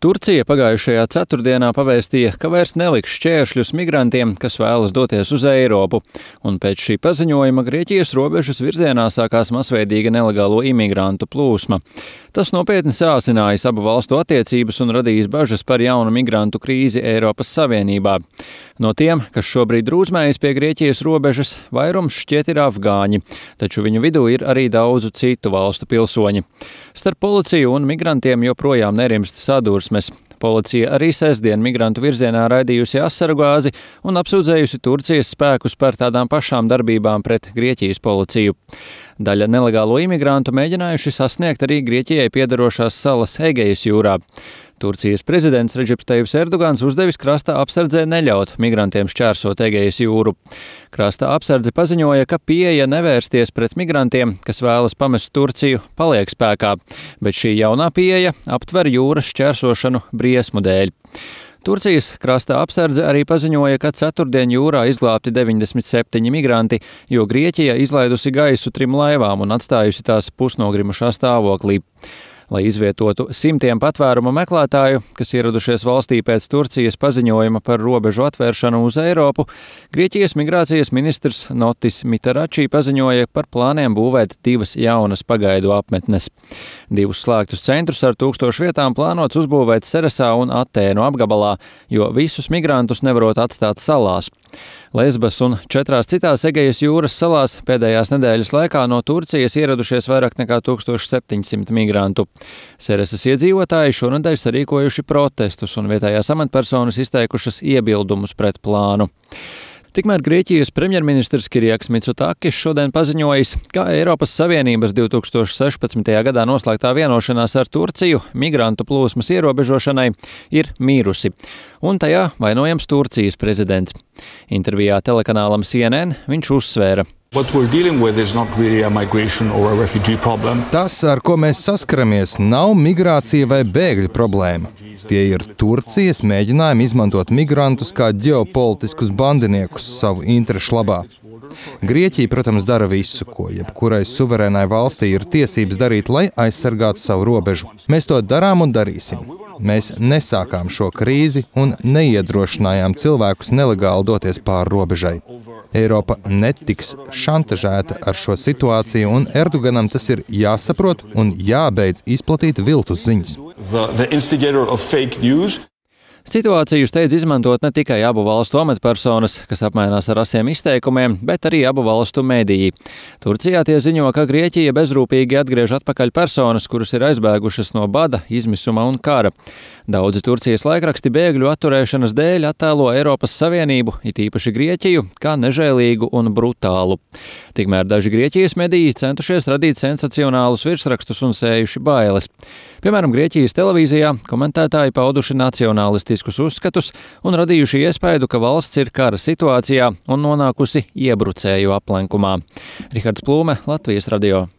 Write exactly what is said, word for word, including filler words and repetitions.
Turcija pagājušajā ceturtdienā pavēstīja, ka vairs neliks šķēršļus migrantiem, kas vēlas doties uz Eiropu, un pēc šī paziņojuma Grieķijas robežas virzienā sākās masveidīga nelegālo imigrantu plūsma. Tas nopietni sāsinājis abu valstu attiecības un radījis bažas par jaunu migrantu krīzi Eiropas Savienībā. No tiem, kas šobrīd drūzmējas pie Grieķijas robežas, vairums šķiet ir afgāņi, taču viņu vidū ir arī daudzu citu valstu pilsoņi. Starp policiju un migrantiem joprojām nerimst sadursmes. Policija arī sestdien migrantu virzienā raidījusi asaru gāzi un apsūdzējusi Turcijas spēkus par tādām pašām darbībām pret Grieķijas policiju. Daļa nelegālo imigrantu mēģinājuši sasniegt arī Grieķijai piederošās salas Egejas jūrā. Turcijas prezidents Redžips Tajips Erdogans uzdevis krasta apsardzē neļaut migrantiem šķērsot Egejas jūru. Krasta apsardze paziņoja, ka pieeja nevērsties pret migrantiem, kas vēlas pamest Turciju, paliek spēkā, bet šī jaunā pieeja aptver jūras šķērsošanu briesmu dēļ. Turcijas krasta apsardze arī paziņoja, ka ceturtdien jūrā izglābti deviņdesmit septiņi migranti, jo Grieķija izlaidusi gaisu trim laivām un atstājusi tās pusnogrimušā stāvoklī. Lai izvietotu simtiem patvērumu meklētāju, kas ieradušies valstī pēc Turcijas paziņojuma par robežu atvēršanu uz Eiropu, Grieķijas migrācijas ministrs Notis Mitarači paziņoja par plāniem būvēt divas jaunas pagaidu apmetnes. Divus slēgtus centrus ar tūkstošu vietām plānots uzbūvēt Seresā un Atēnu apgabalā, jo visus migrantus nevarot atstāt salās. Lesbas un četrās citās Egejas jūras salās pēdējās nedēļas laikā no Turcijas ieradušies vairāk nekā tūkstoš septiņsimt migrantu. Seresas iedzīvotāji šonedēļ sarīkojuši protestus un vietējās amatpersonas izteikušas iebildumus pret plānu. Tikmēr Grieķijas premjerministrs Kiriaks Mitsotakis šodien paziņojis, ka Eiropas Savienības divi tūkstoši sešpadsmitajā gadā noslēgtā vienošanās ar Turciju migrantu plūsmas ierobežošanai ir mīrusi, un tajā vainojams Turcijas prezidents. Intervijā telekanālam C N N viņš uzsvēra. Tas, ar ko mēs saskaramies, nav migrācija vai bēgļu problēma. Tie ir Turcijas mēģinājumi izmantot migrantus kā ģeopolitiskus bandiniekus savu interešu labā. Grieķija, protams, dara visu, ko jebkurai suverēnai valstī ir tiesības darīt, lai aizsargātu savu robežu. Mēs to darām un darīsim. Mēs nesākām šo krīzi un neiedrošinājām cilvēkus nelegāli doties pāri robežai. Eiropa netiks šantažēta ar šo situāciju, un Erdoganam tas ir jāsaprot un jābeidz izplatīt viltus ziņas. Situāciju steidz izmantot ne tikai abu valstu amatpersonas, kas apmainās ar asiem izteikumiem, bet arī abu valstu mediji. Turcijā tie ziņo, ka Grieķija bezrūpīgi atgriež atpakaļ personas, kuras ir aizbēgušas no bada, izmisuma un kara. Daudzi Turcijas laikraksti bēgļu atturēšanas dēļ attēlo Eiropas Savienību, it īpaši Grieķiju, kā nežēlīgu un brutālu. Tikmēr daži Grieķijas mediji centušies radīt sensacionālus virsrakstus un sējuši bailes. Piemēram, Grieķijas televīzijā komentētāji pauduši nacionālistiskus uzskatus un radījuši iespaidu, ka valsts ir kara situācijā un nonākusi iebrucēju aplenkumā. Rihards Plūme, Latvijas radio.